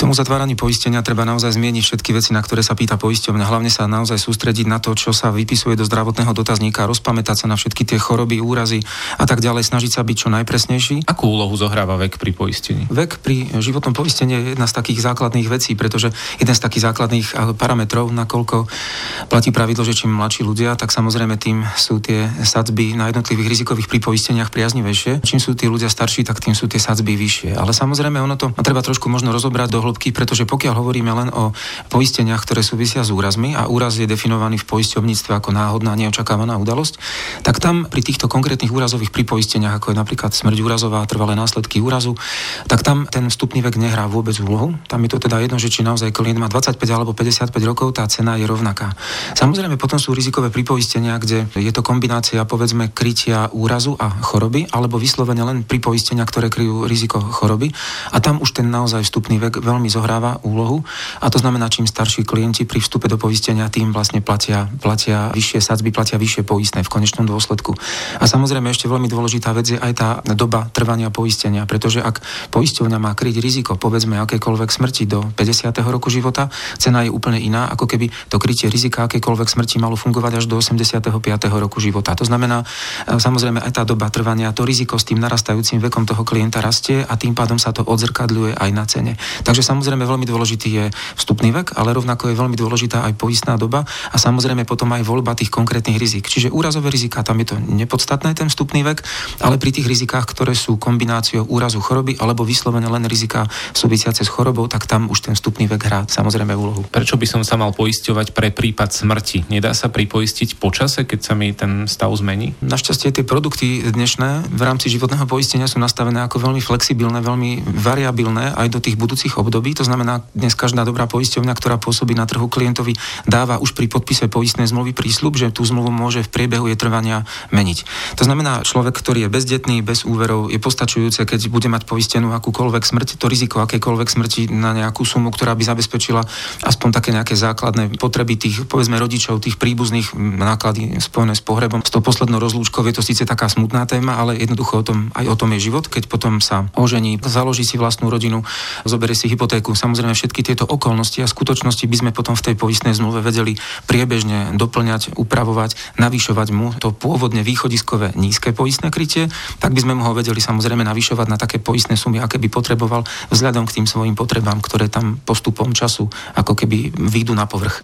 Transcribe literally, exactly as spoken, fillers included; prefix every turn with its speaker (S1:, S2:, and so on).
S1: tom uzatváraní poistenia treba naozaj zmieniť všetky veci, na ktoré sa pýta poisťovňa. Hlavne sa naozaj sústrediť na to, čo sa vypisuje do zdravotného dotazníka, rozpamätať sa na všetky tie choroby, úrazy a tak ďalej, snažiť sa byť čo najpresnejší.
S2: Akú úlohu zohráva vek pri poistení?
S1: Vek pri životnom poistení je jedna z takých základných vecí, pretože jeden z takých základných parametrov, nakoľko platí pravidlo, že čím mladší ľudia, tak samozrejme tým sú tie sadzby na jednotlivých rizikových pripoisteniach priaznivejšie. Čím sú tí ľudia starší, tak tým sú tie sadzby vyššie. Ale samozrejme ono to treba trošku možno rozobrať do hĺbky, pretože pokiaľ hovoríme len o poisteniach, ktoré súvisia s úrazmi a úraz je definovaný v poisťovníctve ako náhodná neočakávaná udalosť, tak tam pri týchto konkrétnych úrazových pripoisteniach, ako je napríklad smrť úrazová, trvalé následky úrazu, tak tam ten vstupný vek nehrá vôbec úlohu. Tam je to teda jedno, že či naozaj klient má dvadsaťpäť alebo päťdesiatpäť rokov, tá cena je rovnaká. Samozrejme potom sú rizikové pripoistenia, kde je to kombinácia povedzme krytia úrazu a choroby, alebo vyslovene len pripoistenia, ktoré kryjú riziko choroby. A tam už ten naozaj vstupný vek veľmi zohráva úlohu. A to znamená, čím starší klienti pri vstupe do poistenia, tým vlastne platia, platia vyššie sadzby, platia vyššie poistné v konečnom dôsledku. A samozrejme ešte veľmi dôležitá vec je aj tá doba trvania poistenia, pretože ak poisťovňa má kryť riziko, povedzme akékoľvek smrti do päťdesiateho roku života, cena je úplne iná, ako keby to krytie rizika akékoľvek smrti malo fungovať až do osemdesiateho piateho roku života. To znamená, samozrejme aj tá doba trvania, to riziko s tým narastajúcim vekom toho klienta rastie a tým pádom sa to odzrkadľuje aj na cene. Takže samozrejme veľmi dôležitý je vstupný vek, ale rovnako je veľmi dôležitá aj poistná doba a samozrejme potom aj voľba tých konkrétnych rizik. Čiže úrazové rizika, tam je to nepodstatné ten vstupný vek, ale pri tých rizikách, ktoré sú kombináciou úrazu choroby alebo vyslovene len rizika súvisiace s chorobou, tak tam už ten vstupný vek hrá samozrejme úlohu.
S2: Prečo by som sa mal poisťovať pre prípad smrti? Nedá sa pripoistiť po čase, keď sa mi ten stav zmení?
S1: Našťastie tie produkty dnešné v rámci životného poistenia sú nastavené ako veľmi flexibilné, veľmi variabilné aj do tých budúcich období. To znamená, dnes každá dobrá poisťovňa, ktorá pôsobí na trhu, klientovi dáva už pri podpise poistnej zmluvy prísľub, že tú zmluvu môže v priebehu jej trvania meniť. To znamená, človek, ktorý je bezdetný, bez úverov, je postačujúce, keď bude mať poistenú akúkoľvek smrť, to riziko akékoľvek smrti na nejakú sumu, ktorá by zabezpečila aspoň také nejaké základné potreby tých, povedzme, rodičov, tých príbuzných, náklady spojené s pohrebom. S tou poslednou rozlúčkou je to síce taká smutná téma, ale jednoducho o tom, aj o tom je život, keď potom sa ožení, založí si vlastnú rodinu, zoberie si hypotéku. Samozrejme všetky tieto okolnosti a skutočnosti by sme potom v tej poistnej zmluve vedeli priebežne doplňať, upravovať, navyšovať mu to pôvodne východiskové nízke poistné krytie, tak by sme mu ho vedeli samozrejme navyšovať na také poistné sumy, aké by potreboval vzhľadom k tým svojim potrebám, ktoré tam postupom času ako keby výjdu na povrch.